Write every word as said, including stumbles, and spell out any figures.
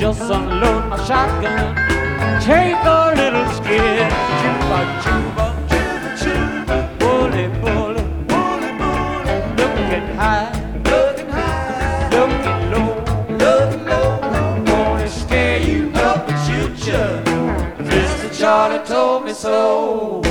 just unload my shotgun, take a little skid. Chuba, chuba, chuba, chuba, bully, bully, bully, bully. Looking high, looking high, looking low, looking low. Gonna scare you up and shoot you. Mister Charlie told me so.